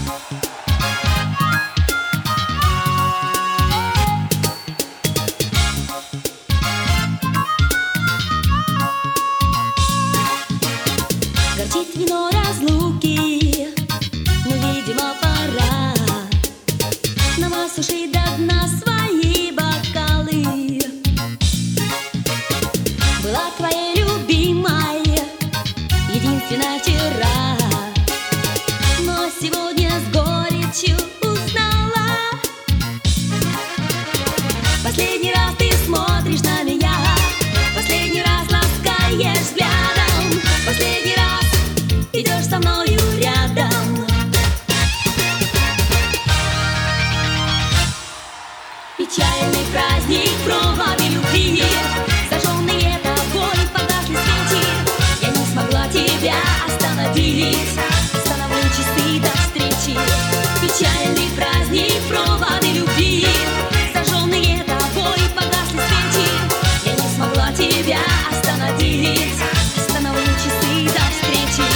Горчит вино разлуки, но, видимо, пора нам осушить до дна свои бокалы. Была твоей любимой, единственная вчера, но сегодня с горечью узнала. Последний раз ты смотришь на меня, последний раз ласкаешь взглядом, последний раз идешь со мною рядом. Печальный праздник пробами любви, зажженные тобой погасли свечи. Я не смогла тебя остановить, остановлю часы до встречи. Печальный праздник пробами любви, зажженные тобой погасли свечи. Я не смогла тебя остановить, остановлю часы до встречи.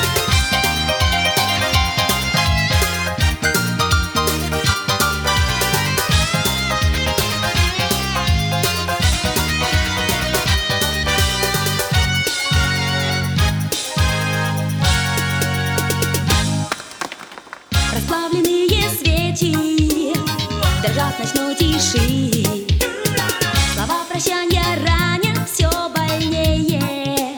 Расплавленные свечи дрожат в ночной тиши. Слова прощания ранят все больнее.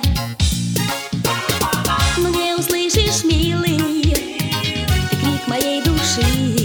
Но не услышишь, милый, ты крик моей души.